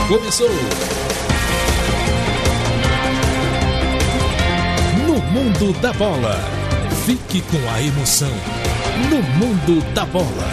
Começou. No Mundo da Bola. Fique com a emoção. No Mundo da Bola.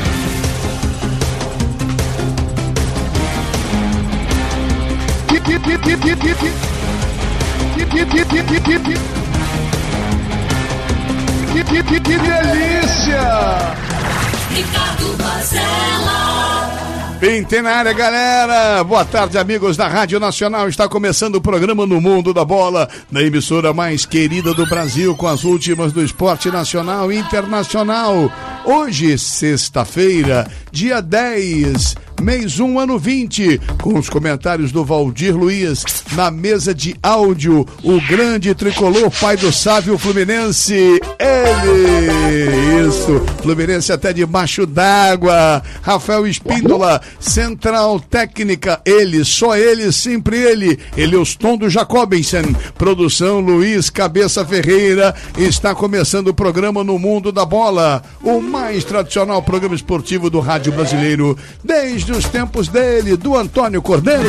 Que delícia! Ricardo Mazella. Pinte na área, galera. Boa tarde, amigos da Rádio Nacional. Está começando o programa No Mundo da Bola, na emissora mais querida do Brasil, com as últimas do esporte nacional e internacional. Hoje, sexta-feira, dia 10, mês 1, ano 20, com os comentários do Valdir Luiz, na mesa de áudio, o grande tricolor, pai do Sávio Fluminense, ele, isso, Fluminense até debaixo d'água, Rafael Espíndola, central técnica, ele, só ele, sempre ele, Elioston do Jacobinsen, produção Luiz Cabeça Ferreira. Está começando o programa No Mundo da Bola, o mais tradicional programa esportivo do rádio brasileiro, desde os tempos dele, do Antônio Cordeiro.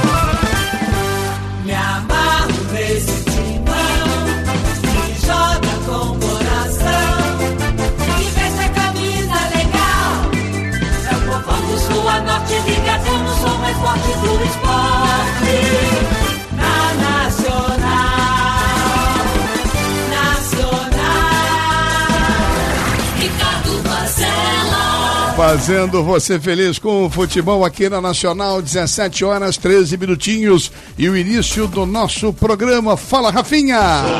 Me amarro nesse timão que joga com coração, que veste a camisa legal. É o povão do sul a norte ligadão no som mais forte do esporte. Na Nacional, Ricardo Mazella. Fazendo você feliz com o futebol aqui na Nacional, 17 horas 13 minutinhos e o início do nosso programa. Fala, Rafinha!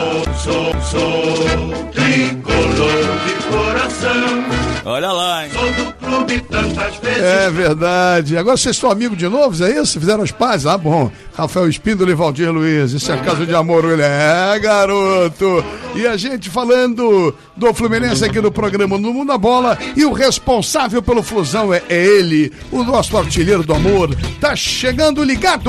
Sou tricolor de coração. Olha lá, hein? Sou do clube tantas vezes. É verdade. Agora vocês estão amigos de novo, é isso? Fizeram as pazes? Ah, bom. Rafael Espíndola e Valdir Luiz. Isso é caso de amor, ele é, garoto. E a gente falando do Fluminense aqui no programa No Mundo da Bola. E o responsável pelo Flusão é ele, o nosso artilheiro do amor. Tá chegando ligado.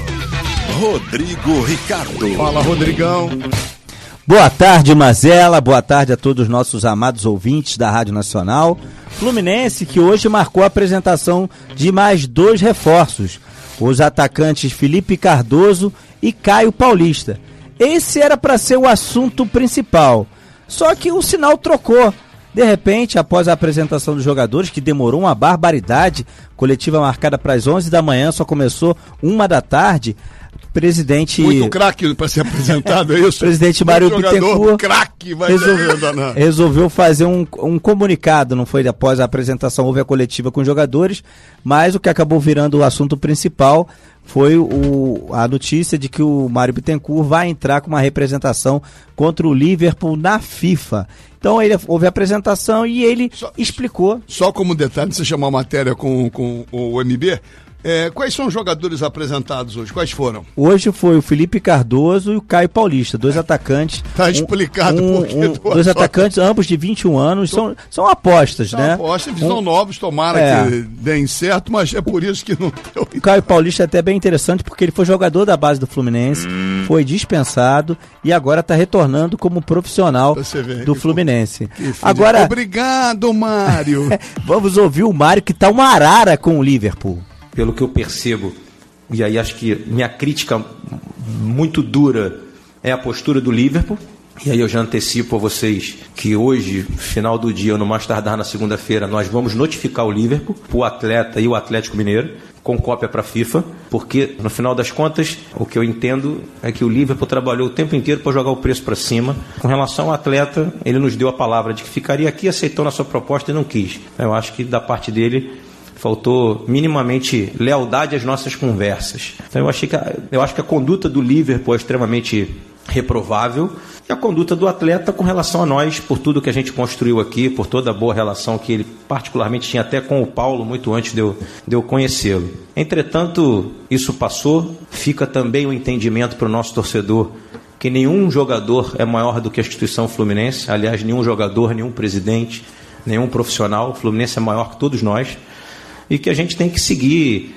Rodrigo Ricardo. Fala, Rodrigão. Boa tarde, Mazella. Boa tarde a todos os nossos amados ouvintes da Rádio Nacional. Fluminense que hoje marcou a apresentação de mais 2 reforços. Os atacantes Felipe Cardoso e Caio Paulista. Esse era para ser o assunto principal. Só que o sinal trocou. De repente, após a apresentação dos jogadores, que demorou uma barbaridade, coletiva marcada para as 11 da manhã, só começou 1 da tarde, presidente... Muito craque para ser apresentado, é isso? Presidente Mário Bittencourt resolveu fazer um comunicado, não foi após a apresentação, houve a coletiva com os jogadores, mas o que acabou virando o assunto principal foi a notícia de que o Mário Bittencourt vai entrar com uma representação contra o Liverpool na FIFA. Então houve a apresentação e ele explicou. Só como detalhe, você chamou a matéria com o MB, quais são os jogadores apresentados hoje? Quais foram? Hoje foi o Felipe Cardoso e o Caio Paulista, 2 atacantes. Tá explicado por que 2 atacantes, ambos de 21 anos, são apostas, né? São apostas, são novos, tomara que deem certo, mas é por isso que não deu. O Caio Paulista é até bem interessante, porque ele foi jogador da base do Fluminense, foi dispensado e agora está retornando como profissional do Fluminense. Agora, obrigado, Mário. Vamos ouvir o Mário, que tá uma arara com o Liverpool. Pelo que eu percebo, e aí acho que minha crítica muito dura é a postura do Liverpool, e aí eu já antecipo a vocês que hoje, final do dia, ou no mais tardar na segunda-feira, nós vamos notificar o Liverpool, o atleta e o Atlético Mineiro, com cópia para a FIFA, porque no final das contas, o que eu entendo é que o Liverpool trabalhou o tempo inteiro para jogar o preço para cima. Com relação ao atleta, ele nos deu a palavra de que ficaria aqui, aceitou na sua proposta e não quis. Eu acho que da parte dele faltou minimamente lealdade às nossas conversas. Então eu acho que a conduta do Liverpool é extremamente reprovável, e a conduta do atleta com relação a nós, por tudo que a gente construiu aqui, por toda a boa relação que ele particularmente tinha até com o Paulo, muito antes de eu conhecê-lo. Entretanto, isso passou, fica também o entendimento para o nosso torcedor que nenhum jogador é maior do que a instituição Fluminense, aliás, nenhum jogador, nenhum presidente, nenhum profissional, o Fluminense é maior que todos nós, e que a gente tem que seguir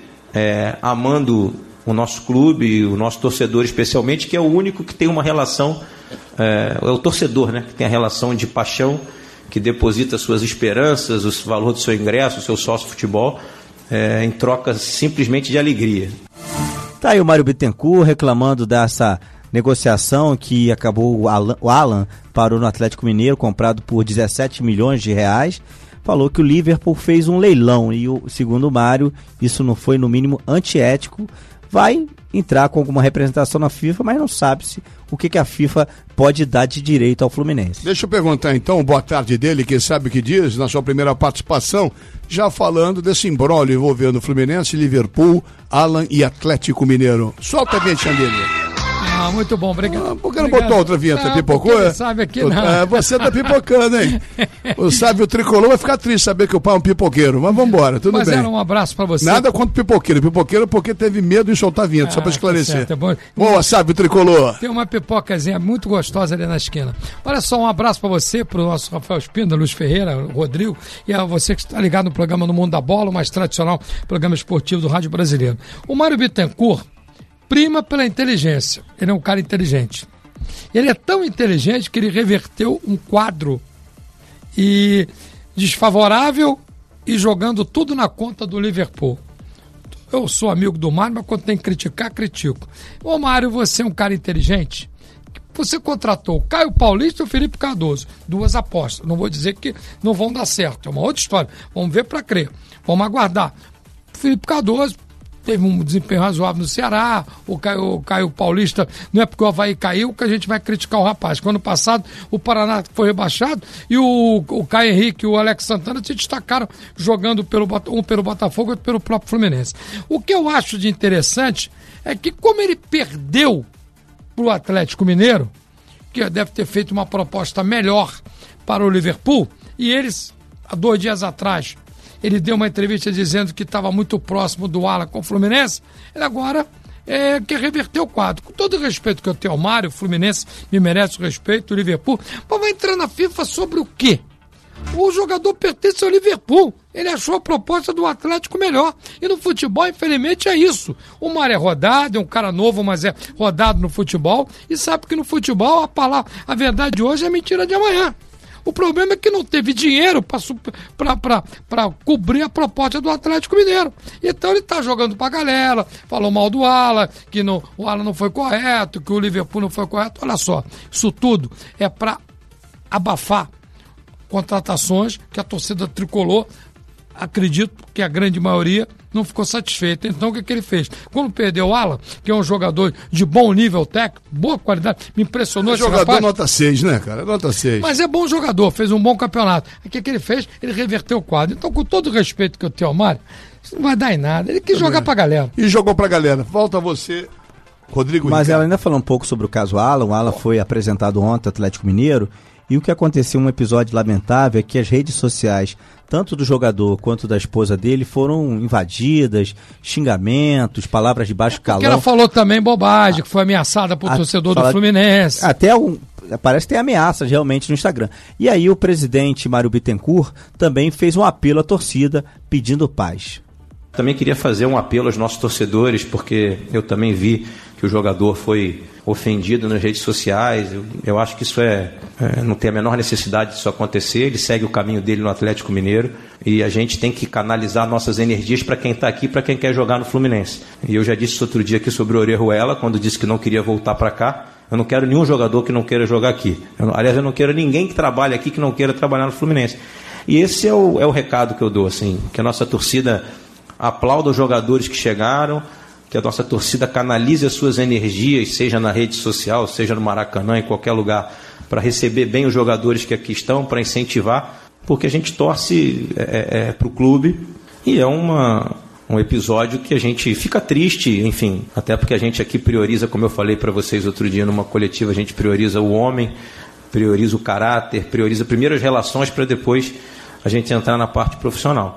amando o nosso clube, o nosso torcedor especialmente, que é o único que tem uma relação, é o torcedor, né, que tem a relação de paixão, que deposita suas esperanças, o valor do seu ingresso, o seu sócio futebol, em troca simplesmente de alegria. Tá aí o Mário Bittencourt reclamando dessa negociação que acabou, o Alan parou no Atlético Mineiro, comprado por 17 milhões de reais. Falou que o Liverpool fez um leilão e, segundo o Mário, isso não foi no mínimo antiético. Vai entrar com alguma representação na FIFA, mas não sabe-se o que a FIFA pode dar de direito ao Fluminense. Deixa eu perguntar então, boa tarde dele, quem sabe o que diz, na sua primeira participação, já falando desse imbróglio envolvendo Fluminense, Liverpool, Alan e Atlético Mineiro. Solta a vinheta dele. Muito bom, obrigado. Por que não botou outra vinheta? Pipocou? Ele sabe aqui, não. Você tá pipocando, hein? O sábio tricolor vai ficar triste saber que o pai é um pipoqueiro, mas vambora, tudo bem. Mas era um abraço pra você. Nada contra pipoqueiro. Pipoqueiro porque teve medo de soltar vinheta, só pra esclarecer. Certo, é bom. Boa, sábio tricolor. Tem uma pipocazinha muito gostosa ali na esquina. Olha só, um abraço pra você, pro nosso Rafael Espíndola, Luiz Ferreira, Rodrigo, e a você que está ligado no programa No Mundo da Bola, o mais tradicional programa esportivo do Rádio Brasileiro. O Mário Bittencourt prima pela inteligência. Ele é um cara inteligente. Ele é tão inteligente que ele reverteu um quadro e desfavorável e jogando tudo na conta do Liverpool. Eu sou amigo do Mário, mas quando tem que criticar, critico. Ô Mário, você é um cara inteligente. Você contratou o Caio Paulista e o Felipe Cardoso. 2 apostas. Não vou dizer que não vão dar certo. É uma outra história. Vamos ver para crer. Vamos aguardar. O Felipe Cardoso teve um desempenho razoável no Ceará, o Caio Paulista, não é porque o Avaí caiu que a gente vai criticar o rapaz. Quando ano passado o Paraná foi rebaixado e o Caio Henrique e o Alex Santana se destacaram jogando um pelo Botafogo e outro pelo próprio Fluminense. O que eu acho de interessante é que como ele perdeu para o Atlético Mineiro, que deve ter feito uma proposta melhor para o Liverpool, e eles, há 2 dias atrás, ele deu uma entrevista dizendo que estava muito próximo do Alan com o Fluminense. Ele agora quer reverter o quadro. Com todo o respeito que eu tenho ao Mário, o Fluminense me merece o respeito, o Liverpool. Mas vai entrar na FIFA sobre o quê? O jogador pertence ao Liverpool. Ele achou a proposta do Atlético melhor. E no futebol, infelizmente, é isso. O Mário é rodado, é um cara novo, mas é rodado no futebol. E sabe que no futebol a verdade de hoje é mentira de amanhã. O problema é que não teve dinheiro para cobrir a proposta do Atlético Mineiro. Então ele está jogando para a galera, falou mal do Alan, que o Alan não foi correto, que o Liverpool não foi correto. Olha só, isso tudo é para abafar contratações que a torcida tricolor, acredito que a grande maioria não ficou satisfeita. Então o que ele fez? Quando perdeu o Alan, que é um jogador de bom nível técnico, boa qualidade, me impressionou esse jogador rapaz. Nota 6, né, cara? Nota 6. Mas é bom jogador, fez um bom campeonato. O que ele fez? Ele reverteu o quadro. Então, com todo o respeito que eu tenho ao Mário, isso não vai dar em nada. Ele quis jogar pra galera. E jogou pra galera. Volta você, Rodrigo. Mas Ricardo. ela ainda falou um pouco sobre o caso Alan. O Alan foi apresentado ontem ao Atlético Mineiro. E o que aconteceu, um episódio lamentável, é que as redes sociais, tanto do jogador quanto da esposa dele, foram invadidas, xingamentos, palavras de baixo calão. Porque ela falou também bobagem, que foi ameaçada por torcedor do Fluminense. Parece que tem ameaças realmente no Instagram. E aí o presidente Mário Bittencourt também fez um apelo à torcida pedindo paz. Também queria fazer um apelo aos nossos torcedores, porque eu também vi que o jogador foi ofendido nas redes sociais. Eu acho que isso não tem a menor necessidade disso acontecer. Ele segue o caminho dele no Atlético Mineiro e a gente tem que canalizar nossas energias para quem está aqui, para quem quer jogar no Fluminense. E eu já disse isso outro dia aqui sobre o Orejuela, quando disse que não queria voltar para cá. Eu não quero nenhum jogador que não queira jogar aqui. Eu não quero ninguém que trabalhe aqui que não queira trabalhar no Fluminense. E esse é o recado que eu dou, assim, que a nossa torcida aplauda os jogadores que chegaram, que a nossa torcida canalize as suas energias, seja na rede social, seja no Maracanã, em qualquer lugar, para receber bem os jogadores que aqui estão, para incentivar, porque a gente torce para o clube e é um episódio que a gente fica triste, enfim, até porque a gente aqui prioriza, como eu falei para vocês outro dia numa coletiva, a gente prioriza o homem, prioriza o caráter, prioriza primeiro as relações para depois a gente entrar na parte profissional.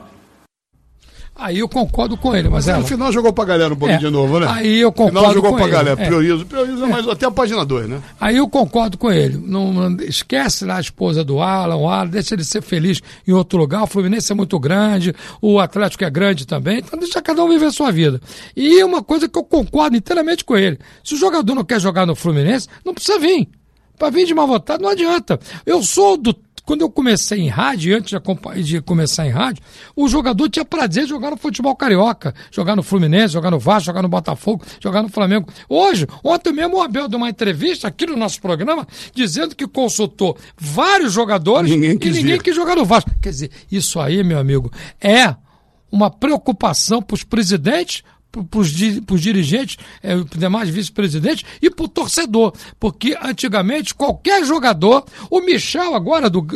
Aí eu concordo com ele, mas no final jogou pra galera um pouquinho de novo, né? Aí eu concordo no final jogou com pra ele. Galera, prioriza mais até a página 2, né? Aí eu concordo com ele. Não esquece lá a esposa do Alan, deixa ele ser feliz em outro lugar. O Fluminense é muito grande, o Atlético é grande também, então deixa cada um viver a sua vida. E uma coisa que eu concordo inteiramente com ele: se o jogador não quer jogar no Fluminense, não precisa vir. Para vir de má vontade não adianta. Eu sou do Quando eu comecei em rádio, antes de começar em rádio, o jogador tinha prazer de jogar no futebol carioca, jogar no Fluminense, jogar no Vasco, jogar no Botafogo, jogar no Flamengo. Hoje, ontem mesmo o Abel deu uma entrevista aqui no nosso programa, dizendo que consultou vários jogadores e ninguém quis jogar no Vasco. Quer dizer, isso aí, meu amigo, é uma preocupação para os presidentes, para os dirigentes, demais vice-presidentes e para o torcedor, porque antigamente qualquer jogador, o Michel agora do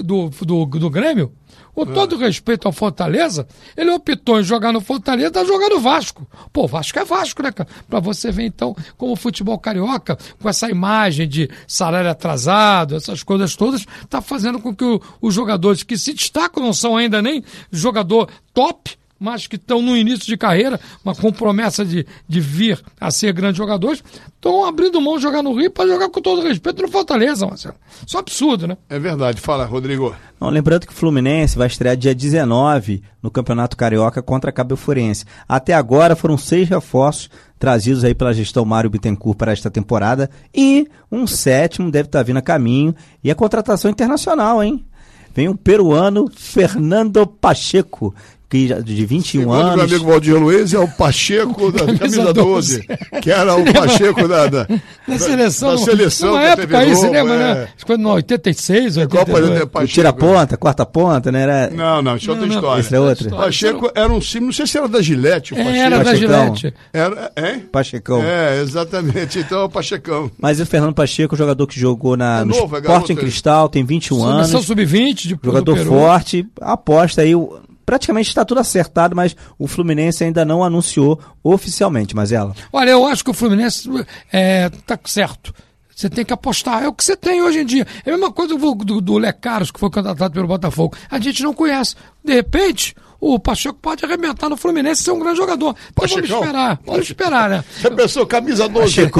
Grêmio, com todo respeito ao Fortaleza, ele optou em jogar no Fortaleza e jogar no Vasco. Pô, Vasco é Vasco, né, cara? Pra você ver, então, como o futebol carioca, com essa imagem de salário atrasado, essas coisas todas, tá fazendo com que os jogadores que se destacam, não são ainda nem jogador top, mas que estão no início de carreira, com promessa de vir a ser grandes jogadores, estão abrindo mão de jogar no Rio para jogar com todo respeito no Fortaleza, Marcelo. Isso é absurdo, né? É verdade. Fala, Rodrigo. Não, lembrando que o Fluminense vai estrear dia 19 no Campeonato Carioca contra a Cabo Forense. Até agora foram 6 reforços trazidos aí pela gestão Mário Bittencourt para esta temporada e um 7º deve estar vindo a caminho. E a contratação internacional, hein? Vem um peruano, Fernando Pacheco, que de 21 anos. Meu amigo Valdir Luiz é o Pacheco da camisa 12, que era o Pacheco da seleção. Da seleção numa época aí, você lembra, né? Quando no 86, 82. O tira-ponta, quarta-ponta, né? Era... Não, isso é outra história. Isso é outra. Pacheco era um símbolo, não sei se era da Gillette. Era da Gillette. Pachecão. Exatamente, então é o Pachecão. Mas o Fernando Pacheco, jogador que jogou no Sporting Cristal, tem 21 anos. Seleção sub-20. Jogador forte, aposta aí... Praticamente está tudo acertado, mas o Fluminense ainda não anunciou oficialmente, Mazela. Olha, eu acho que o Fluminense está certo. Você tem que apostar. É o que você tem hoje em dia. É a mesma coisa do Lecaros, que foi contratado pelo Botafogo. A gente não conhece. De repente, o Pacheco pode arrebentar no Fluminense e ser um grande jogador. Então vamos esperar, né? Você pensou, camisa 12,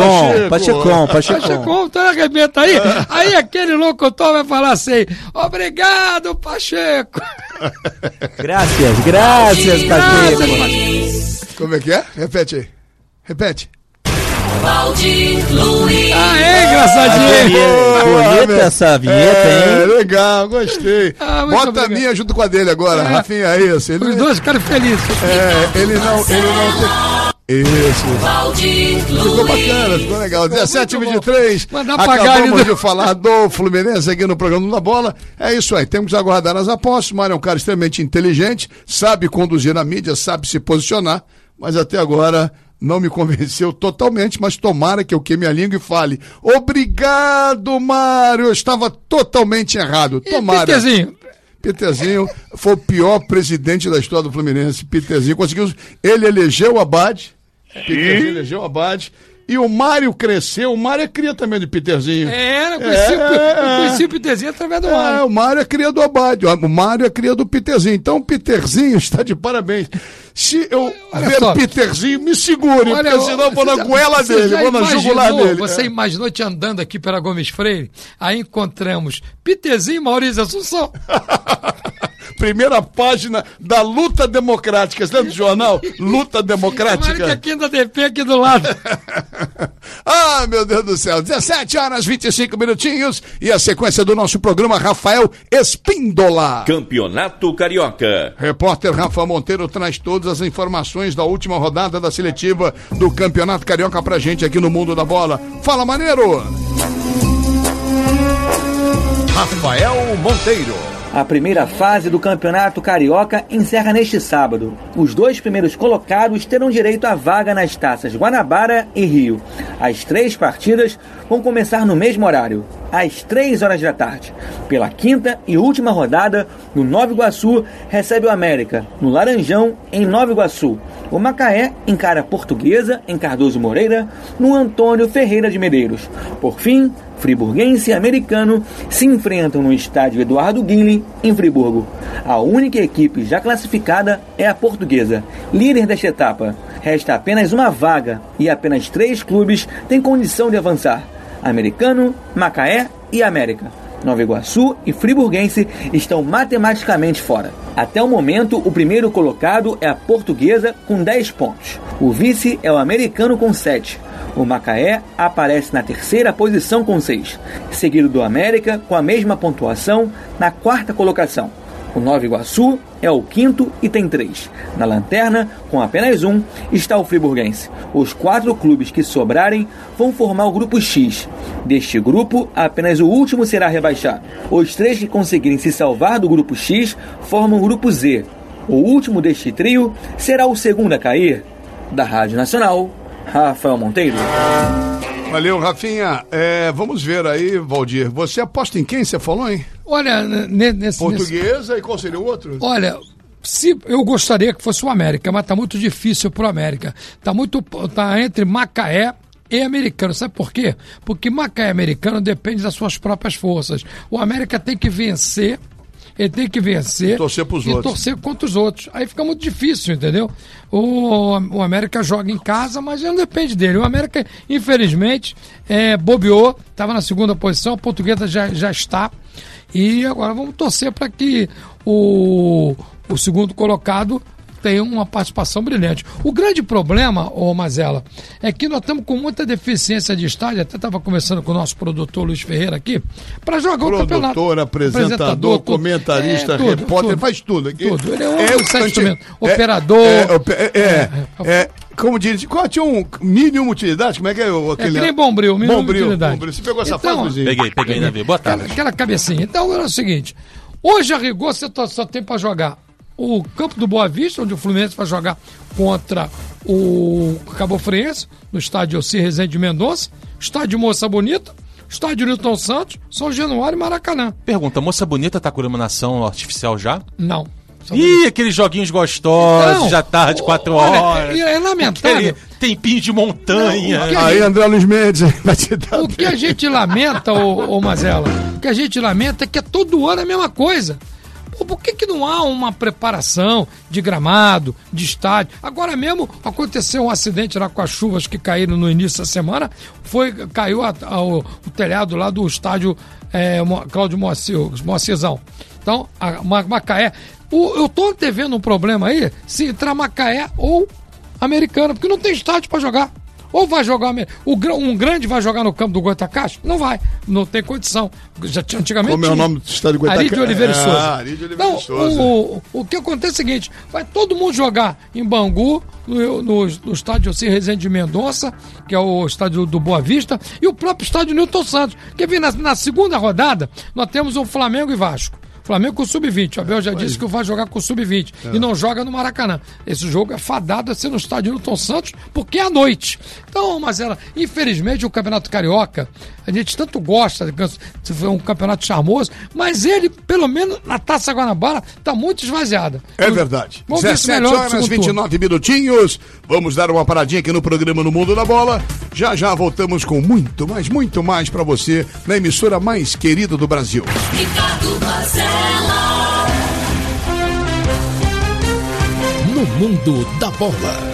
Pachecão. Então arrebenta aí. Aí aquele locutor vai falar assim, obrigado, Pacheco. Graças, Pacheco. Como é que é? Repete. Valdir Luiz. Engraçadinho. Bonita essa vinheta, hein? Legal, gostei. Bota a minha junto com a dele agora, Rafinha, é isso. Os dois ficaram felizes. Ele não tem... Isso. Ficou bacana, ficou legal. 17h23. Acabamos de falar do Fluminense aqui no programa da Bola. É isso aí, temos que aguardar as apostas. O Mário é um cara extremamente inteligente, sabe conduzir na mídia, sabe se posicionar, mas até agora... Não me convenceu totalmente, mas tomara que eu queime a língua e fale. Obrigado, Mário. Eu estava totalmente errado. Tomara. Peterzinho foi o pior presidente da história do Fluminense. Peterzinho conseguiu. Ele elegeu o Abad. Peterzinho elegeu o Abad. E o Mário cresceu. O Mário é cria também do Peterzinho. Eu conheci o Peterzinho através do Mário. O Mário é cria do Abad. O Mário é cria do Peterzinho. Então o Peterzinho está de parabéns. Se eu ver Peterzinho, me segure, porque senão eu vou na goela dele, vou na jugular dele. Você imaginou te andando aqui pela Gomes Freire? Aí encontramos Peterzinho e Maurício Assunção. Primeira página da Luta Democrática. Você lembra do jornal? Luta Democrática. Aqui da DP aqui do lado. Ah, meu Deus do céu. 17h25 e a sequência do nosso programa, Rafael Espíndola. Campeonato Carioca. Repórter Rafa Monteiro traz todas as informações da última rodada da seletiva do Campeonato Carioca pra gente aqui no Mundo da Bola. Fala, maneiro! Rafael Monteiro. A primeira fase do Campeonato Carioca encerra neste sábado. Os 2 primeiros colocados terão direito à vaga nas taças Guanabara e Rio. As 3 partidas vão começar no mesmo horário, às 3h da tarde. Pela 5ª e última rodada, no Nova Iguaçu recebe o América, no Laranjão, em Nova Iguaçu. O Macaé encara a Portuguesa, em Cardoso Moreira, no Antônio Ferreira de Medeiros. Por fim, Friburguense e Americano se enfrentam no estádio Eduardo Guinle, em Friburgo. A única equipe já classificada é a Portuguesa, líder desta etapa. Resta apenas uma vaga e apenas 3 clubes têm condição de avançar: Americano, Macaé e América. Nova Iguaçu e Friburguense estão matematicamente fora. Até o momento, o primeiro colocado é a Portuguesa com 10 pontos. O vice é o Americano com 7. O Macaé aparece na terceira posição com 6, seguido do América com a mesma pontuação na quarta colocação. O Nova Iguaçu é o quinto e tem 3. Na lanterna, com apenas 1, está o Friburguense. Os 4 clubes que sobrarem vão formar o grupo X. Deste grupo, apenas o último será rebaixado. Os 3 que conseguirem se salvar do grupo X formam o grupo Z. O último deste trio será o segundo a cair. Da Rádio Nacional, Rafael Monteiro. Valeu, Rafinha. Vamos ver aí, Valdir. Você aposta em quem você falou, hein? Olha, Portuguesa e qual seria o outro? Olha, eu gostaria que fosse o América, mas tá muito difícil pro América. Tá entre Macaé e Americano. Sabe por quê? Porque Macaé e Americano depende das suas próprias forças. O América tem que vencer. Ele tem que vencer torcer pros outros. Torcer contra os outros. Aí fica muito difícil, entendeu? O América joga em casa, mas não depende dele. O América, infelizmente, bobeou, estava na segunda posição, a Portuguesa já está. E agora vamos torcer para que o segundo colocado tenha uma participação brilhante. O grande problema, Mazela, é que nós estamos com muita deficiência de estádio. Até estava conversando com o nosso produtor Luiz Ferreira aqui, para jogar o campeonato. Produtor, apresentador, comentarista, repórter, faz tudo aqui. Tudo. Ele é instrumento. Operador. Como diz, tinha um mínimo utilidade? Como é que é aquele? É que nem Bombril, mínimo utilidade. Bombril. Você pegou essa fase, Luizinho? Peguei, Davi. Boa tarde. Aquela cabecinha. Então é o seguinte, hoje a rigor você só tem para jogar o campo do Boa Vista, onde o Fluminense vai jogar contra o Cabo Friense, no estádio Alcir Rezende de Mendonça, estádio Moça Bonita, estádio Newton Santos, São Januário e Maracanã. Pergunta, Moça Bonita tá com iluminação artificial já? Não. Ih, aqueles joguinhos gostosos, já tarde, 4 horas. É lamentável. Tempinho de montanha. Aí André Luiz Mendes vai te dar. O que a gente lamenta, ô Mazela, o que a gente lamenta é que é todo ano a mesma coisa. Por que não há uma preparação de gramado, de estádio? Agora mesmo aconteceu um acidente lá com as chuvas que caíram no início da semana. Caiu o telhado lá do estádio Cláudio Moacizão. Então, Macaé. Eu estou antevendo um problema aí se entrar Macaé ou Americana, porque não tem estádio para jogar. Ou vai jogar, um grande vai jogar no campo do Goitacás? Não vai, não tem condição. Antigamente. Como é o nome do estádio do Goitacás? Ari de Oliveira e Souza. Ari de Oliveira e Souza. Então, o que acontece é o seguinte: vai todo mundo jogar em Bangu, no estádio Alcir Rezende de Mendonça, que é o estádio do Boa Vista, e o próprio estádio Newton Santos. Quer ver, na segunda rodada, nós temos o Flamengo e Vasco. Flamengo com Sub-20. O Abel já disse que vai jogar com Sub-20 e não joga no Maracanã. Esse jogo é fadado a ser no estádio Newton Santos, porque é à noite. Então, Mazela, infelizmente o Campeonato Carioca, a gente tanto gosta, foi um campeonato charmoso, mas ele, pelo menos na Taça Guanabara, está muito esvaziado. É verdade. 17 horas, 29 minutinhos. Vamos dar uma paradinha aqui no programa No Mundo da Bola. Já voltamos com muito mais para você na emissora mais querida do Brasil. Ricardo Mazella. No Mundo da Bola.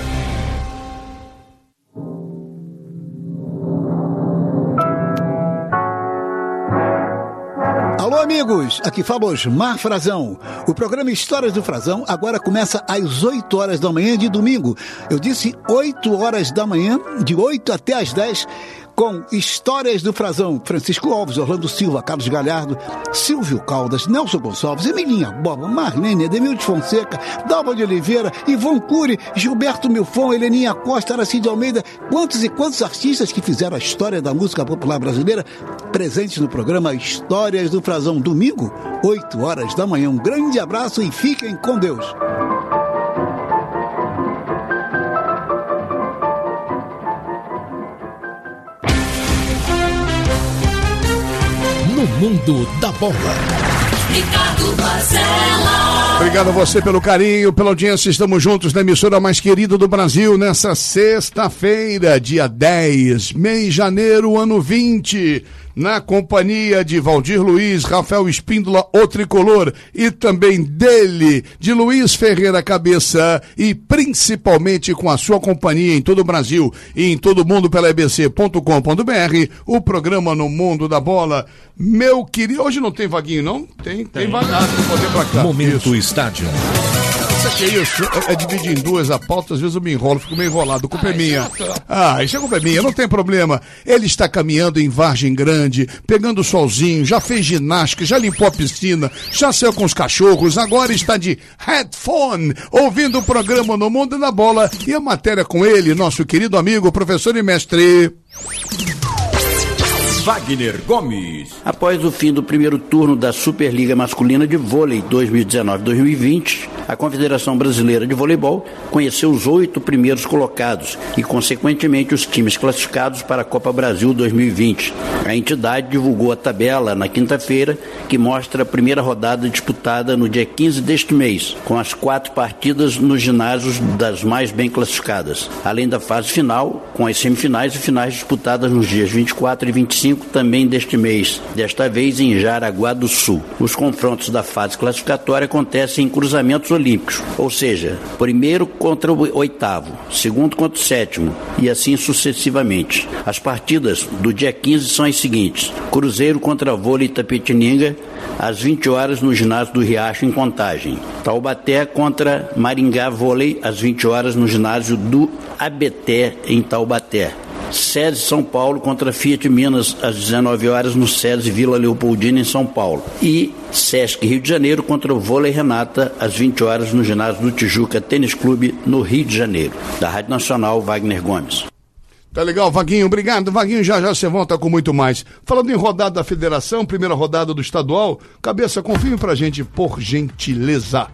Alô, amigos, aqui fala Osmar Frazão. O programa Histórias do Frazão agora começa às 8 horas da manhã de domingo. Eu disse 8 horas da manhã, de 8 até às 10, com Histórias do Frazão. Francisco Alves, Orlando Silva, Carlos Galhardo, Silvio Caldas, Nelson Gonçalves, Emilinha Boba, Marlene, Ademilde Fonseca, Dalva de Oliveira, Ivon Cury, Gilberto Milfon, Heleninha Costa, Aracide Almeida, quantos e quantos artistas que fizeram a história da música popular brasileira presentes no programa Histórias do Frazão, domingo, 8 horas da manhã. Um grande abraço e fiquem com Deus. No Mundo da Bola. Ricardo Mazella. Obrigado a você pelo carinho, pela audiência. Estamos juntos na emissora mais querida do Brasil nessa sexta-feira, dia 10, mês de janeiro, ano 20. Na companhia de Valdir Luiz, Rafael Espíndola, o Tricolor, e também dele, de Luiz Ferreira Cabeça, e principalmente com a sua companhia em todo o Brasil e em todo o mundo pela ebc.com.br, o programa No Mundo da Bola. Meu querido, hoje não tem vaguinho não? Tem vaga, vou poder pra cá. Momento Estádio. Sabe que é isso? É dividir em duas a pauta, às vezes eu me enrolo, fico meio enrolado. A culpa é minha. Isso é culpa minha, não tem problema. Ele está caminhando em Vargem Grande, pegando o solzinho, já fez ginástica, já limpou a piscina, já saiu com os cachorros, agora está de headphone, ouvindo o programa No Mundo da Bola e a matéria com ele, nosso querido amigo, professor e mestre Wagner Gomes. Após o fim do primeiro turno da Superliga Masculina de Vôlei 2019-2020, a Confederação Brasileira de Voleibol conheceu os 8 primeiros colocados e, consequentemente, os times classificados para a Copa Brasil 2020. A entidade divulgou a tabela na quinta-feira, que mostra a primeira rodada disputada no dia 15 deste mês, com as 4 partidas nos ginásios das mais bem classificadas, além da fase final, com as semifinais e finais disputadas nos dias 24 e 25 também deste mês, desta vez em Jaraguá do Sul. Os confrontos da fase classificatória acontecem em cruzamentos olímpicos, ou seja, primeiro contra o oitavo, segundo contra o sétimo e assim sucessivamente. As partidas do dia 15 são as seguintes: Cruzeiro contra Vôlei Itapetininga, às 20 horas no ginásio do Riacho, em Contagem. Taubaté contra Maringá Vôlei, às 20 horas no ginásio do Abeté, em Taubaté. SESI São Paulo contra Fiat Minas, às 19 horas no SESI Vila Leopoldina, em São Paulo. E Sesc Rio de Janeiro contra o Vôlei Renata, às 20 horas no ginásio do Tijuca Tênis Clube, no Rio de Janeiro. Da Rádio Nacional, Wagner Gomes. Tá legal, Vaguinho, obrigado. Vaguinho, já você volta com muito mais. Falando em rodada da Federação, primeira rodada do estadual, Cabeça, confirme pra gente, por gentileza.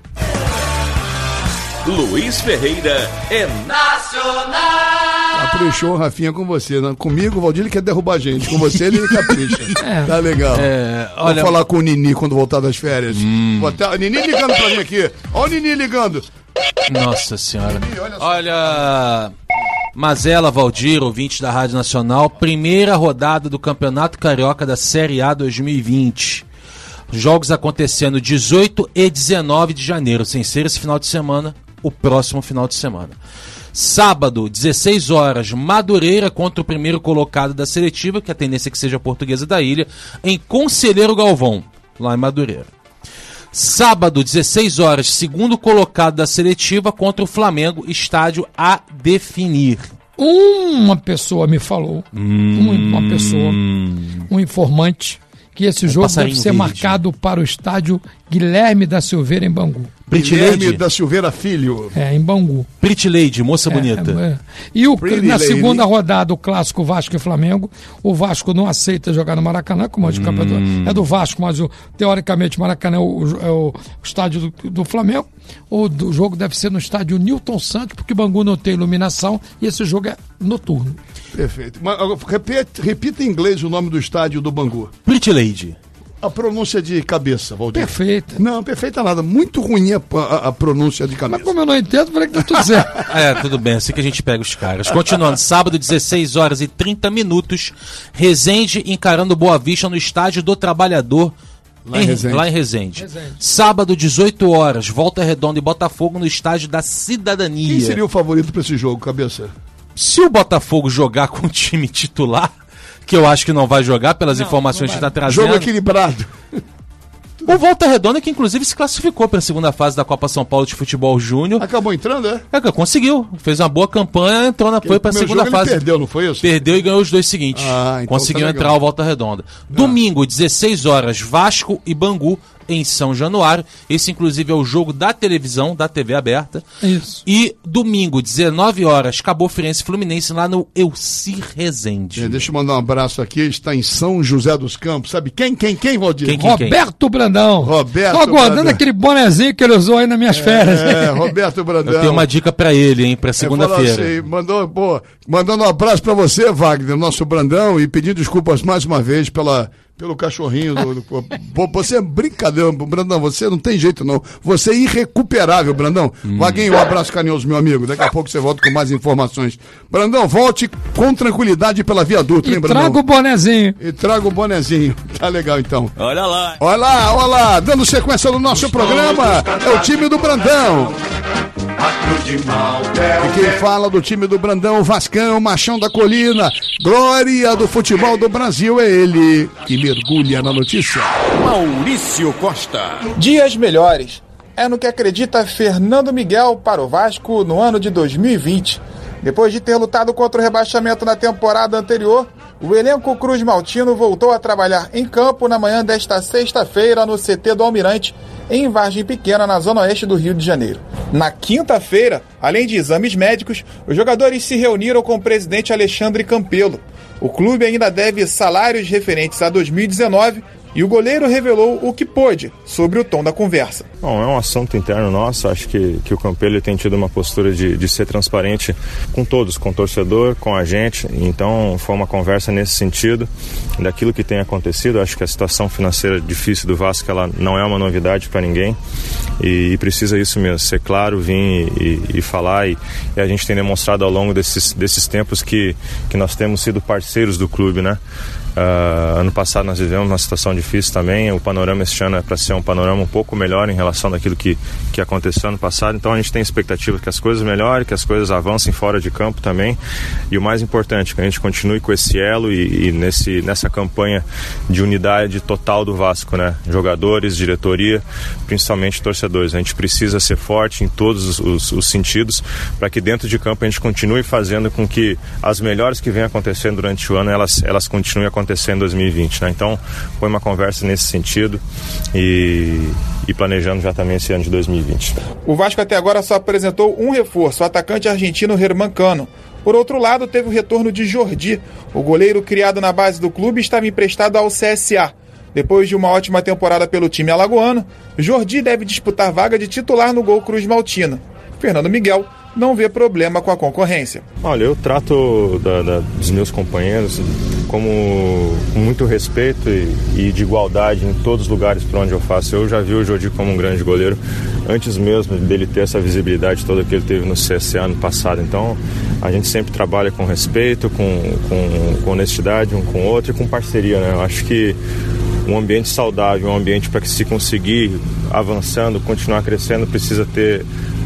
Luiz Ferreira é Nacional. Caprichou, Rafinha, com você. Né? Comigo, o Valdir quer derrubar a gente. Com você, ele capricha. Tá legal. Olha... Vou falar com o Nini quando voltar das férias. Nini ligando pra mim aqui. Olha o Nini ligando. Nossa Senhora. Olha... Mazela, Valdir, ouvinte da Rádio Nacional, primeira rodada do Campeonato Carioca da Série A 2020. Jogos acontecendo 18 e 19 de janeiro, sem ser esse final de semana, o próximo final de semana. Sábado, 16 horas, Madureira contra o primeiro colocado da seletiva, que a tendência é que seja a Portuguesa da Ilha, em Conselheiro Galvão, lá em Madureira. Sábado, 16 horas, segundo colocado da seletiva contra o Flamengo, estádio a definir. Uma pessoa me falou, uma pessoa, um informante, que esse jogo deve ser marcado para o estádio Guilherme da Silveira, em Bangu. Guilherme da Silveira Filho. Em Bangu. Pritileide, moça bonita. E na segunda rodada, o clássico Vasco e Flamengo. O Vasco não aceita jogar no Maracanã, como é de campeonato. É do Vasco, mas teoricamente o Maracanã é o estádio do Flamengo. O jogo deve ser no estádio Newton Santos, porque Bangu não tem iluminação e esse jogo é noturno. Perfeito. Mas, repita em inglês o nome do estádio do Bangu. Pritileide. A pronúncia de cabeça, Valdir. Perfeita. Não, perfeita nada. Muito ruim a pronúncia de cabeça. Mas como eu não entendo, falei que tá tudo certo. Tudo bem, assim que a gente pega os caras. Continuando, sábado, 16 horas e 30 minutos, Resende encarando Boa Vista no Estádio do Trabalhador, lá em Resende. Sábado, 18 horas, Volta Redonda e Botafogo no Estádio da Cidadania. Quem seria o favorito para esse jogo, cabeça? Se o Botafogo jogar com o time titular, que eu acho que não vai jogar, pelas informações que está trazendo. Jogo equilibrado. O Volta Redonda, que inclusive se classificou para a segunda fase da Copa São Paulo de Futebol Júnior. Acabou entrando, conseguiu. Fez uma boa campanha, foi para a segunda fase. Perdeu, não foi isso? Perdeu e ganhou os 2 seguintes. Então conseguiu entrar o Volta Redonda. Domingo, 16 horas, Vasco e Bangu, em São Januário. Esse, inclusive, é o jogo da televisão, da TV aberta. Isso. E domingo, 19 horas, Cabo Friense Fluminense, lá no Elcir Resende. Deixa eu mandar um abraço aqui. Está em São José dos Campos. Sabe quem, Valdir? Roberto Brandão. Roberto Tô aguardando Brandão. Aquele bonezinho que ele usou aí nas minhas férias. Roberto Brandão. Eu tenho uma dica pra ele, hein, pra segunda-feira. Assim, mandando um abraço pra você, Wagner, nosso Brandão, e pedindo desculpas mais uma vez pelo cachorrinho. Você é brincadeira, Brandão, você não tem jeito não. Você é irrecuperável, Brandão. Vaguinho, um abraço carinhoso, meu amigo. Daqui a pouco você volta com mais informações. Brandão, volte com tranquilidade pela Via Dutra, hein, Brandão? Traga o bonezinho. E traga o bonezinho. Tá legal, então. Olha lá. Olha lá. Dando sequência no nosso programa, é o time do Brandão. E quem fala do time do Brandão, Vascão, Machão da Colina, glória do futebol do Brasil, é ele que mergulha na notícia. Maurício Costa. Dias melhores. é no que acredita Fernando Miguel para o Vasco no ano de 2020. Depois de ter lutado contra o rebaixamento na temporada anterior, o elenco Cruz Maltino voltou a trabalhar em campo na manhã desta sexta-feira no CT do Almirante, em Vargem Pequena, na zona oeste do Rio de Janeiro. Na quinta-feira, além de exames médicos, os jogadores se reuniram com o presidente Alexandre Campelo. O clube ainda deve salários referentes a 2019 e o goleiro revelou o que pôde sobre o tom da conversa. Bom, é um assunto interno nosso. Acho que o Campelo tem tido uma postura de ser transparente com todos, com o torcedor, com a gente. Então foi uma conversa nesse sentido, daquilo que tem acontecido. Acho que a situação financeira difícil do Vasco, ela não é uma novidade para ninguém e precisa isso mesmo, ser claro, vir e falar. E a gente tem demonstrado ao longo desses tempos que nós temos sido parceiros do clube, né? Ano passado nós vivemos uma situação difícil também. O panorama este ano é para ser um panorama um pouco melhor em relação daquilo que aconteceu ano passado. Então a gente tem expectativa que as coisas melhorem, que as coisas avancem fora de campo também. E o mais importante, que a gente continue com esse elo e nessa campanha de unidade total do Vasco, né? Jogadores, diretoria, principalmente torcedores. A gente precisa ser forte em todos os sentidos para que dentro de campo a gente continue fazendo com que as melhores que vêm acontecendo durante o ano elas continuem acontecendo em 2020, né? Então foi uma conversa nesse sentido e planejando já também esse ano de 2020. O Vasco até agora só apresentou um reforço, o atacante argentino Germán Cano. Por outro lado, teve o retorno de Jordi. O goleiro criado na base do clube estava emprestado ao CSA. Depois de uma ótima temporada pelo time alagoano, Jordi deve disputar vaga de titular no Gol Cruz Maltino. Fernando Miguel não vê problema com a concorrência. Olha, eu trato dos meus companheiros com muito respeito e de igualdade em todos os lugares por onde eu faço. Eu já vi o Jordi como um grande goleiro antes mesmo dele ter essa visibilidade toda que ele teve no CSA ano passado. Então a gente sempre trabalha com respeito, com honestidade um com o outro e com parceria, né? Eu acho que um ambiente saudável, um ambiente para que se conseguir avançando, continuar crescendo, precisa ter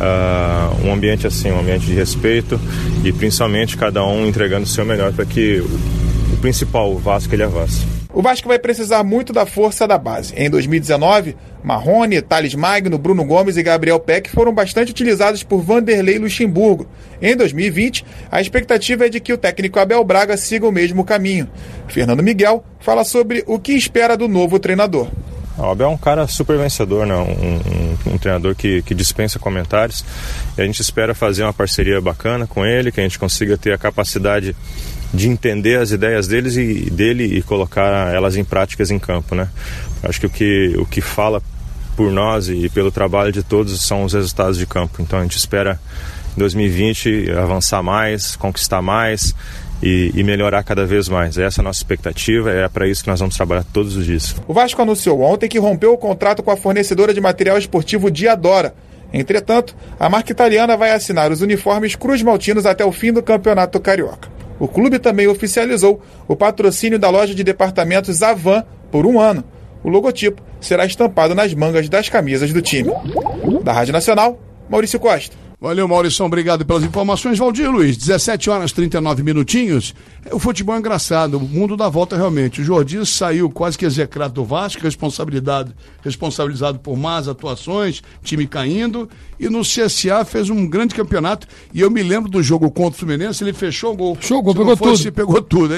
um ambiente assim, um ambiente de respeito e principalmente cada um entregando o seu melhor para que o principal, o Vasco, ele avance. O Vasco vai precisar muito da força da base. Em 2019, Marrone, Thales Magno, Bruno Gomes e Gabriel Peck foram bastante utilizados por Vanderlei Luxemburgo. Em 2020, a expectativa é de que o técnico Abel Braga siga o mesmo caminho. Fernando Miguel fala sobre o que espera do novo treinador. O Abel é um cara super vencedor, né? Um treinador que dispensa comentários. E a gente espera fazer uma parceria bacana com ele, que a gente consiga ter a capacidade de entender as ideias dele e colocar elas em práticas em campo, né? Acho que o que fala por nós e pelo trabalho de todos são os resultados de campo. Então a gente espera em 2020 avançar mais, conquistar mais e melhorar cada vez mais. Essa é a nossa expectativa, é para isso que nós vamos trabalhar todos os dias. O Vasco anunciou ontem que rompeu o contrato com a fornecedora de material esportivo Diadora. Entretanto, a marca italiana vai assinar os uniformes Cruz Maltinos até o fim do Campeonato Carioca. O clube também oficializou o patrocínio da loja de departamentos Avan por 1 ano. O logotipo será estampado nas mangas das camisas do time. Da Rádio Nacional, Maurício Costa. Valeu, Maurição, obrigado pelas informações. Valdir Luiz, 17 horas 39 minutinhos. O futebol é engraçado, o mundo dá volta realmente. O Jordi saiu quase que execrado do Vasco, responsabilizado por más atuações, time caindo, e no CSA fez um grande campeonato. E eu me lembro do jogo contra o Fluminense, ele fechou o gol. Pegou tudo. Pegou tudo.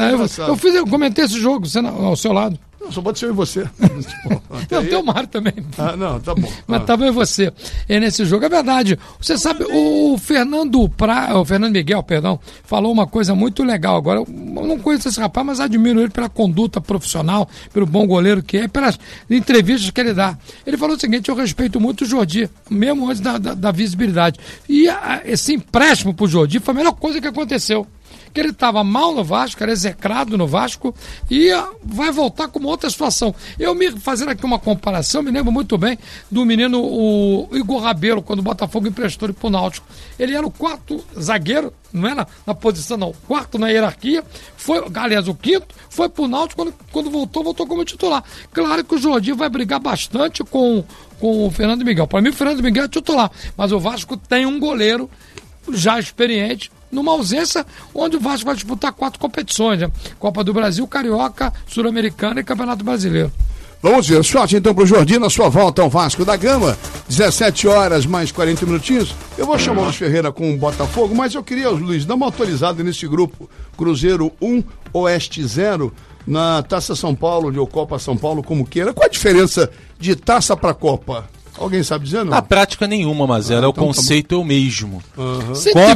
Eu comentei esse jogo ao seu lado. Não, só pode ser eu e você. Não, tem o Mário também. Não, tá bom. Mas tava eu e você. É nesse jogo. É verdade. Você sabe, o Fernando Miguel, falou uma coisa muito legal. Agora, eu não conheço esse rapaz, mas admiro ele pela conduta profissional, pelo bom goleiro que é, pelas entrevistas que ele dá. Ele falou o seguinte: eu respeito muito o Jordi, mesmo antes da visibilidade. E esse empréstimo pro Jordi foi a melhor coisa que aconteceu. Que ele estava mal no Vasco, era execrado no Vasco e vai voltar com uma outra situação. Eu me fazendo aqui uma comparação, me lembro muito bem do menino, o Igor Rabelo, quando o Botafogo emprestou ele pro Náutico. Ele era o 4º zagueiro, não era na posição não, o 4º na hierarquia, aliás, o 5º, foi pro Náutico, quando voltou como titular. Claro que o Jordi vai brigar bastante com o Fernando Miguel. Para mim o Fernando Miguel é titular, mas o Vasco tem um goleiro já experiente, numa ausência onde o Vasco vai disputar 4 competições, né? Copa do Brasil, Carioca, Sul-Americana e Campeonato Brasileiro. Vamos ver, sorte então pro Jordi na sua volta ao Vasco da Gama, 17 horas mais 40 minutinhos. Eu vou chamar o Luiz Ferreira com o Botafogo, mas eu queria, Luiz, dar uma atualizada nesse grupo, Cruzeiro 1, Oeste 0, na Taça São Paulo, ou Copa São Paulo, como queira. Qual a diferença de taça para Copa? Alguém sabe dizer, não? Na prática nenhuma, mas o conceito é o mesmo. Uhum.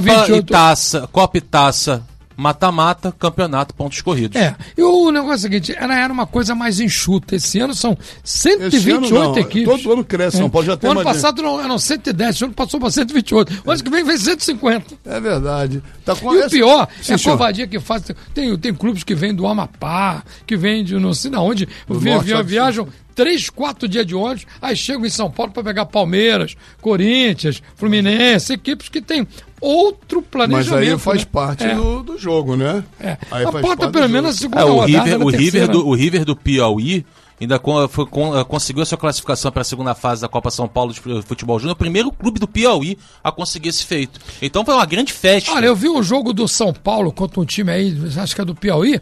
Copa e taça, mata-mata, campeonato, pontos corridos. E o negócio é o seguinte, era uma coisa mais enxuta. Esse ano são 128 equipes. Todo ano cresce, São Paulo já tem o ano passado eram 110, o ano passou para 128. O ano que vem 150. É verdade. O pior é a covardia que faz. Tem clubes que vêm do Amapá, que vêm de não sei de onde, viajam 3, 4 dias de ônibus, aí chegam em São Paulo para pegar Palmeiras, Corinthians, Fluminense, equipes que têm outro planejamento. Mas aí faz parte do jogo, né? Aí importa pelo menos a segunda rodada. O River do Piauí ainda conseguiu a sua classificação para a segunda fase da Copa São Paulo de Futebol Júnior, o primeiro clube do Piauí a conseguir esse feito. Então foi uma grande festa. Olha, eu vi um jogo do São Paulo contra um time aí, acho que é do Piauí,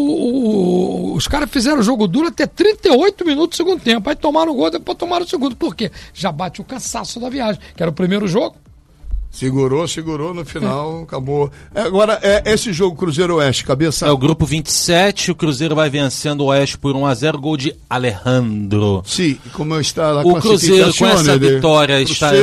os caras fizeram o jogo duro até 38 minutos do segundo tempo, aí tomaram o gol, depois tomaram o segundo. Por quê? Já bate o cansaço da viagem, que era o primeiro jogo. Segurou, no final acabou. Agora, esse jogo Cruzeiro-Oeste, cabeça... É o grupo 27, o Cruzeiro vai vencendo o Oeste por 1-0, gol de Alejandro. Sim, como está lá o Cruzeiro com essa vitória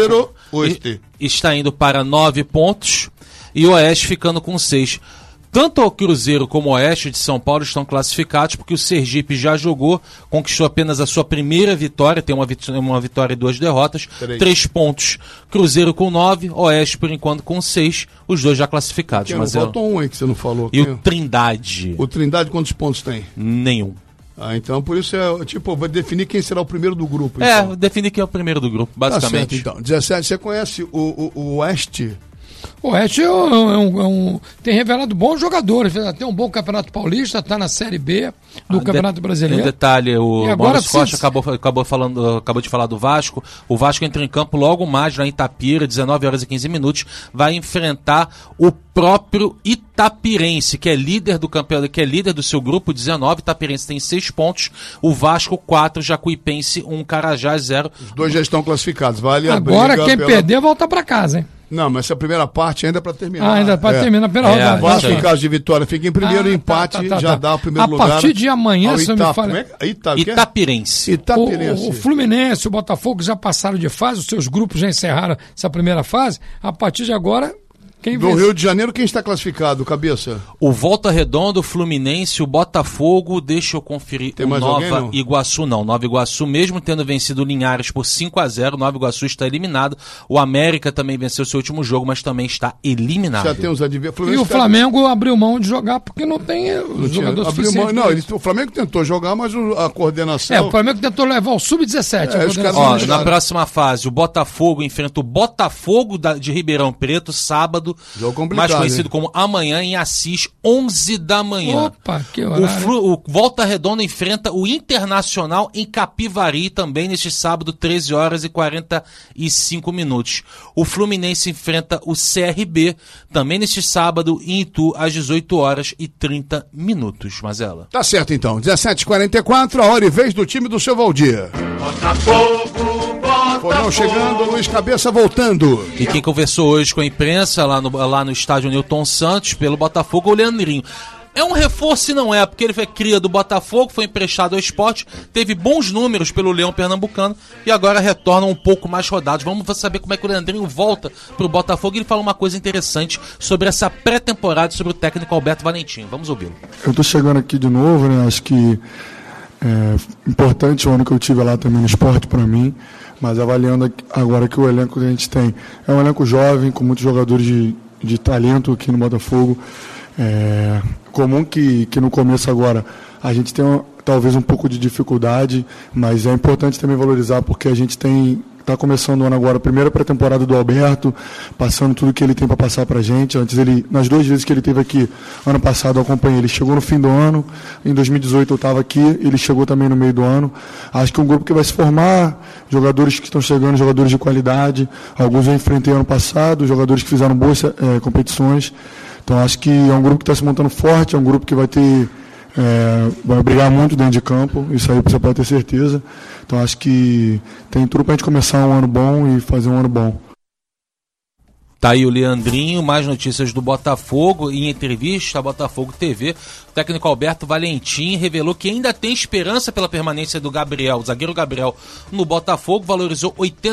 está indo para 9 pontos e o Oeste ficando com 6. Tanto o Cruzeiro como o Oeste de São Paulo estão classificados porque o Sergipe já jogou, conquistou apenas a sua primeira vitória, tem uma vitória e 2 derrotas, 3 pontos. Cruzeiro com 9, Oeste por enquanto com 6, os dois já classificados. Mas faltou um aí que você não falou. E o Trindade. O Trindade quantos pontos tem? Nenhum. Então por isso vai definir quem será o primeiro do grupo. Então. Definir quem é o primeiro do grupo, basicamente. Tá certo, então. 17, você conhece o Oeste? O Oeste tem revelado bons jogadores, tem um bom Campeonato Paulista, está na Série B do Campeonato Brasileiro. Um detalhe, o Maurício Costa acabou de falar do Vasco. O Vasco entra em campo logo mais lá em Itapira, 19 horas e 15 minutos, vai enfrentar o próprio Itapirense, que é líder do campeonato, que é líder do seu grupo, 19, Itapirense tem 6 pontos, o Vasco 4, Jacuipense 1, Carajás 0. Os dois já estão classificados, vale agora a briga quem perder volta para casa, hein? Não, mas essa primeira parte ainda é para terminar. Ainda para terminar pela rodada. O Vasco, em caso de vitória, fica em primeiro, empate já dá o primeiro lugar. A partir de amanhã, se eu me fala... Itapirense. O Fluminense e o Botafogo já passaram de fase, os seus grupos já encerraram essa primeira fase. A partir de agora... Do Rio de Janeiro, quem está classificado, cabeça? O Volta Redonda, o Fluminense, o Botafogo, deixa eu conferir. Tem mais Nova alguém, Iguaçu não. Nova Iguaçu, mesmo tendo vencido o Linhares por 5-0, Nova Iguaçu está eliminado. O América também venceu seu último jogo, mas também está eliminado. Já tem os E o Flamengo abriu mão de jogar porque não tem jogadores suficientes. O Flamengo tentou jogar, mas a coordenação... o Flamengo tentou levar o Sub-17. Na próxima fase, o Botafogo enfrenta o Botafogo de Ribeirão Preto, sábado, mais conhecido como amanhã, em Assis, 11 da manhã. Opa, que horário. O Volta Redonda enfrenta o Internacional em Capivari, também neste sábado, 13 horas e 45 minutos. O Fluminense enfrenta o CRB, também neste sábado, em Itu, às 18 horas e 30 minutos. Mazela. Tá certo, então. 17h44, a hora e vez do time do seu Valdir. Fornão chegando, Luiz Cabeça voltando. E quem conversou hoje com a imprensa lá no estádio Newton Santos, pelo Botafogo, é o Leandrinho. É um reforço e não é, porque ele foi cria do Botafogo, foi emprestado ao Sport, teve bons números pelo Leão Pernambucano e agora retorna um pouco mais rodados. Vamos saber como é que o Leandrinho volta pro Botafogo e ele fala uma coisa interessante sobre essa pré-temporada, sobre o técnico Alberto Valentim. Vamos ouvi-lo. Eu tô chegando aqui de novo, né? Acho que é importante o ano que eu tive lá também no Sport para mim. Mas avaliando agora que o elenco que a gente tem é um elenco jovem, com muitos jogadores de talento aqui no Botafogo. É comum que no começo agora a gente tenha talvez um pouco de dificuldade, mas é importante também valorizar porque a gente está começando o ano agora, a primeira pré-temporada do Alberto, passando tudo que ele tem para passar para a gente. Antes nas 2 vezes que ele esteve aqui, ano passado eu acompanhei, ele chegou no fim do ano, em 2018 eu estava aqui, ele chegou também no meio do ano. Acho que é um grupo que vai se formar, jogadores que estão chegando, jogadores de qualidade, alguns eu enfrentei ano passado, jogadores que fizeram boas competições. Então acho que é um grupo que está se montando forte, é um grupo que vai ter vai brigar muito dentro de campo, isso aí você pode ter certeza. Então acho que tem tudo para a gente começar um ano bom e fazer um ano bom. Tá aí o Leandrinho, mais notícias do Botafogo. Em entrevista à Botafogo TV, o técnico Alberto Valentim revelou que ainda tem esperança pela permanência do Gabriel, o zagueiro Gabriel, no Botafogo. Valorizou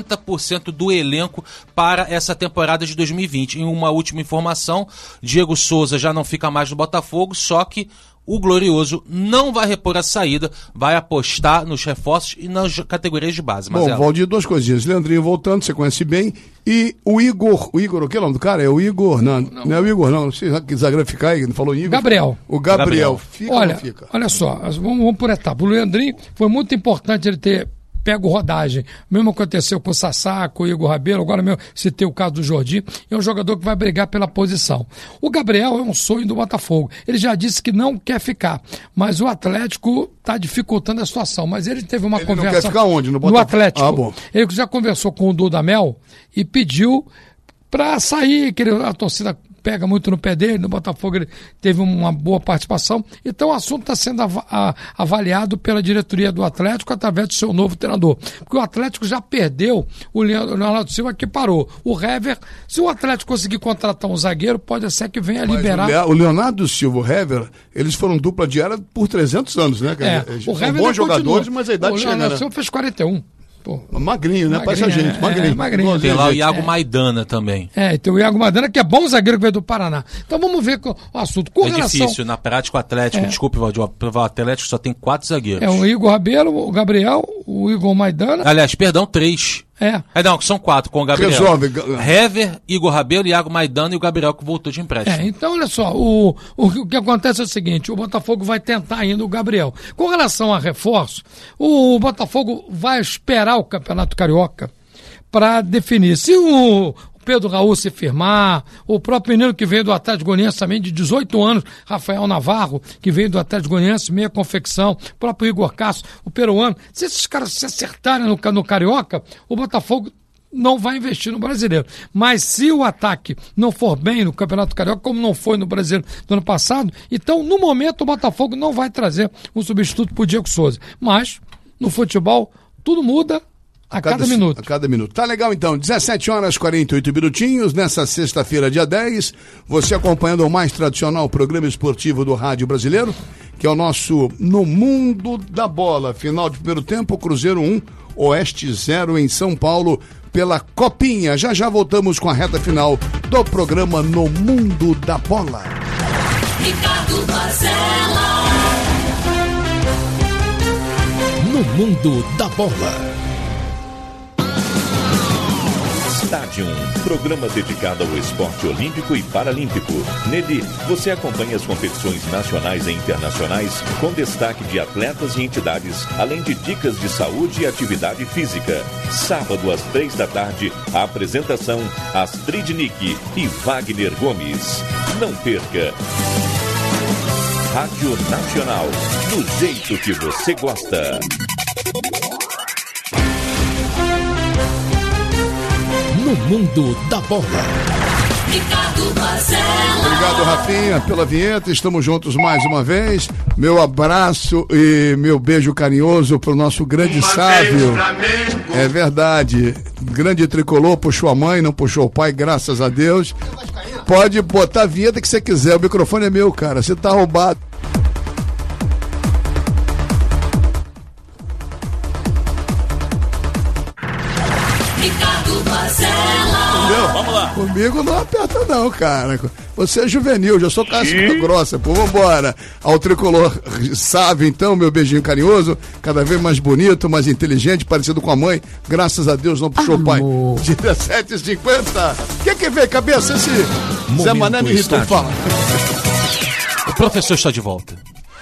80% do elenco para essa temporada de 2020. Em uma última informação, Diego Souza já não fica mais no Botafogo, só que o Glorioso não vai repor a saída, vai apostar nos reforços e nas categorias de base. Bom, Valdir, duas coisinhas. Leandrinho voltando, você conhece bem. E o Igor, o que é o nome do cara? É o Igor? Não é o Igor, não. Você quis ficar aí, não falou Igor? Gabriel. O Gabriel. Fica ou não fica? Olha só, vamos por etapa. O Leandrinho foi muito importante ele ter pego rodagem. Mesmo aconteceu com o Sassá, com o Igor Rabelo, agora mesmo citei o caso do Jordi, é um jogador que vai brigar pela posição. O Gabriel é um sonho do Botafogo. Ele já disse que não quer ficar, mas o Atlético está dificultando a situação. Mas ele teve uma conversa... Ele não quer ficar onde? No Botafogo? No Atlético. Ah, bom. Ele já conversou com o Dudamel e pediu para sair, que a torcida pega muito no pé dele, no Botafogo ele teve uma boa participação, então o assunto está sendo avaliado pela diretoria do Atlético através do seu novo treinador, porque o Atlético já perdeu o Leonardo Silva, que parou. O Hever, se o Atlético conseguir contratar um zagueiro, pode ser que venha liberar... O Leonardo Silva, o Hever, eles foram dupla diária por 300 anos, né? O são bons jogadores, mas a idade chega, né? O Leonardo Silva fez 41. Pô, magrinho, né? Parece a gente, magrinho. Tem lá o Iago Maidana também. Tem o Iago Maidana, que é bom zagueiro que veio do Paraná. Então vamos ver o assunto. Com relação... difícil, na prática o Atlético, desculpe, Valdir, o Atlético só tem 4 zagueiros. O Igor Rabelo, o Gabriel, o Igor Maidana. Aliás, perdão, 3. Não, são 4 com o Gabriel. Resolve. Hever, Igor Rabelo, Iago Maidana e o Gabriel que voltou de empréstimo. Então, olha só, o que acontece é o seguinte, o Botafogo vai tentar ainda o Gabriel. Com relação a reforço, o Botafogo vai esperar o Campeonato Carioca para definir. Se o Pedro Raul se firmar, o próprio menino que veio do Atlético Goianiense também, de 18 anos, Rafael Navarro, que veio do Atlético Goianiense, meia confecção, o próprio Igor Castro, o peruano, se esses caras se acertarem no Carioca, o Botafogo não vai investir no Brasileiro. Mas se o ataque não for bem no Campeonato Carioca, como não foi no Brasileiro do ano passado, então, no momento, o Botafogo não vai trazer um substituto para o Diego Souza. Mas, no futebol, tudo muda a cada minuto. A cada minuto. Tá legal, então. 17 horas 48 minutinhos, nessa sexta-feira, dia 10, você acompanhando o mais tradicional programa esportivo do rádio brasileiro, que é o nosso No Mundo da Bola. Final de primeiro tempo, Cruzeiro 1, Oeste 0 em São Paulo, pela Copinha. Já voltamos com a reta final do programa No Mundo da Bola. Ricardo Marcela. No Mundo da Bola. Estádio, programa dedicado ao esporte olímpico e paralímpico. Nele, você acompanha as competições nacionais e internacionais, com destaque de atletas e entidades, além de dicas de saúde e atividade física. Sábado, às 3 da tarde, a apresentação Astrid Nick e Wagner Gomes. Não perca! Rádio Nacional, do jeito que você gosta. No Mundo da Bola. Ricardo Marcela. Obrigado, Rafinha, pela vinheta. Estamos juntos mais uma vez. Meu abraço e meu beijo carinhoso pro nosso grande sábio. É verdade. Grande tricolor, puxou a mãe, não puxou o pai, graças a Deus. Pode botar a vinheta que você quiser. O microfone é meu, cara. Você tá roubado. Ricardo Marcela. Vamos lá. Comigo não aperta não, cara. Você é juvenil, já sou casca grossa. Pô, vambora. Ao tricolor sábio, então, meu beijinho carinhoso. Cada vez mais bonito, mais inteligente, parecido com a mãe. Graças a Deus não puxou o pai. 17h50. Que veio, cabeça? Esse Zé Mané me irritou. Fala. O professor está de volta.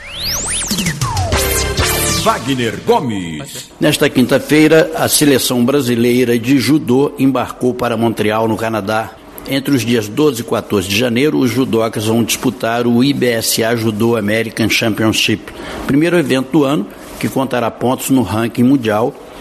Wagner Gomes. Nesta quinta-feira, a seleção brasileira de judô embarcou para Montreal, no Canadá. Entre os dias 12 e 14 de janeiro, os judocas vão disputar o IBSA Judo American Championship, primeiro evento do ano, que contará pontos no ranking mundial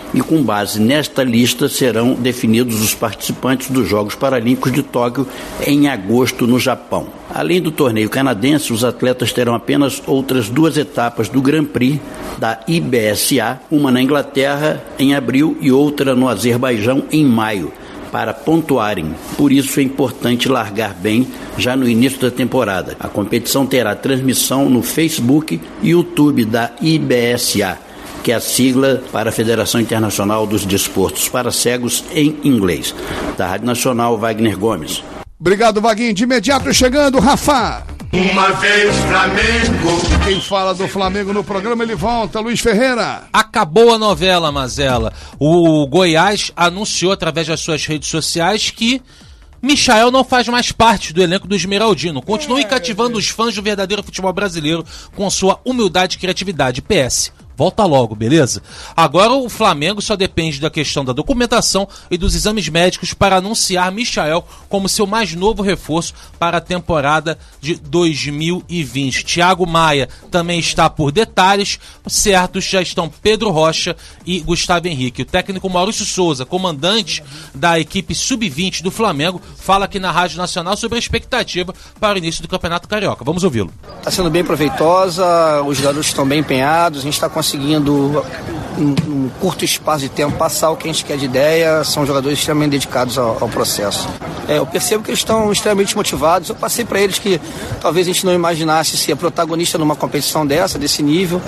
e com base nesta lista serão definidos os participantes dos Jogos Paralímpicos de Tóquio em agosto no Japão. Além do torneio canadense, os atletas terão apenas outras 2 etapas do Grand Prix da IBSA, uma na Inglaterra em abril e outra no Azerbaijão em maio, para pontuarem. Por isso é importante largar bem já no início da temporada. A competição terá transmissão no Facebook e YouTube da IBSA, que é a sigla para a Federação Internacional dos Desportos para Cegos em inglês. Da Rádio Nacional, Wagner Gomes. Obrigado, Vaguinho. De imediato chegando, Rafa. Uma vez Flamengo. Quem fala do Flamengo no programa, ele volta, Luiz Ferreira. Acabou a novela, Mazela. O Goiás anunciou através das suas redes sociais que Michael não faz mais parte do elenco do Esmeraldino. Continue cativando os fãs do verdadeiro futebol brasileiro com sua humildade e criatividade. PS, volta logo, beleza? Agora o Flamengo só depende da questão da documentação e dos exames médicos para anunciar Michael como seu mais novo reforço para a temporada de 2020. Thiago Maia também está por detalhes. Certos já estão Pedro Rocha e Gustavo Henrique. O técnico Maurício Souza, comandante da equipe sub-20 do Flamengo, fala aqui na Rádio Nacional sobre a expectativa para o início do Campeonato Carioca. Vamos ouvi-lo. Está sendo bem proveitosa, os jogadores estão bem empenhados, a gente está conseguindo, em curto espaço de tempo, passar o que a gente quer de ideia. São jogadores extremamente dedicados ao processo. Eu percebo que eles estão extremamente motivados. Eu passei para eles que talvez a gente não imaginasse ser protagonista numa competição desse nível.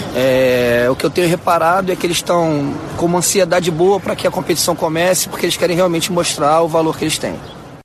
O que eu tenho reparado é que eles estão com uma ansiedade boa para que a competição comece, porque eles querem realmente mostrar o valor que eles têm.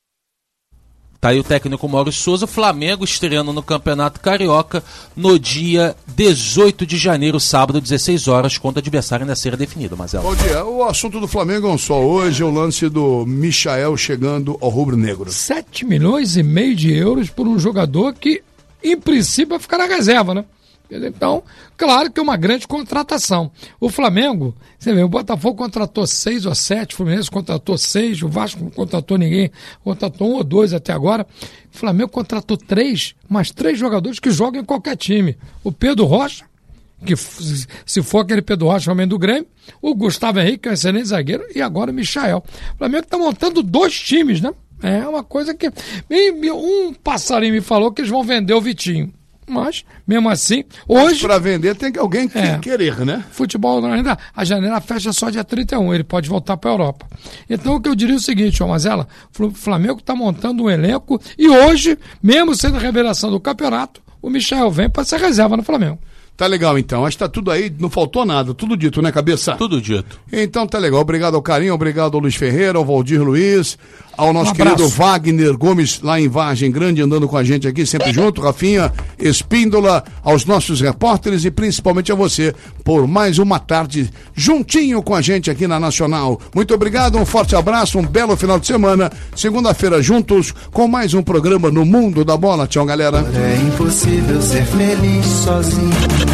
Tá aí o técnico Maurício Souza. Flamengo estreando no Campeonato Carioca no dia 18 de janeiro, sábado, 16 horas, contra o adversário ainda a ser definido, Marcelo. Bom dia. O assunto do Flamengo é um só hoje, é o lance do Michael chegando ao rubro-negro. 7 milhões e meio de euros por um jogador que, em princípio, vai ficar na reserva, né? Então, claro que é uma grande contratação. O Flamengo, você vê, o Botafogo contratou 6 ou 7, o Fluminense contratou 6, o Vasco não contratou ninguém, contratou 1 ou 2 até agora. O Flamengo contratou 3, mas 3 jogadores que jogam em qualquer time. O Pedro Rocha, que se for aquele Pedro Rocha, também do Grêmio, o Gustavo Henrique, que é um excelente zagueiro, e agora o Michael. O Flamengo está montando 2 times, né? É uma coisa que... Um passarinho me falou que eles vão vender o Vitinho. Mas, mesmo assim, hoje... Para vender tem que alguém querer, né? Futebol, ainda a janela fecha só dia 31, ele pode voltar para a Europa. Então, o que eu diria é o seguinte, Mazela, o Flamengo está montando um elenco e hoje, mesmo sendo a revelação do campeonato, o Michael vem para ser reserva no Flamengo. Tá legal, então. Acho que tá tudo aí, não faltou nada. Tudo dito, né, cabeça? Tudo dito. Então tá legal. Obrigado ao Carinho, obrigado ao Luiz Ferreira, ao Valdir Luiz, ao nosso querido Wagner Gomes, lá em Vargem Grande, andando com a gente aqui, sempre junto, Rafinha, Espíndola, aos nossos repórteres e principalmente a você, por mais uma tarde juntinho com a gente aqui na Nacional. Muito obrigado, um forte abraço, um belo final de semana. Segunda-feira juntos com mais um programa no Mundo da Bola. Tchau, galera. É impossível ser feliz sozinho.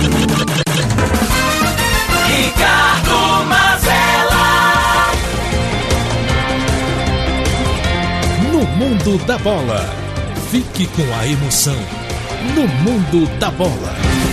Ricardo Mazella. No Mundo da Bola. Fique com a emoção. No Mundo da Bola.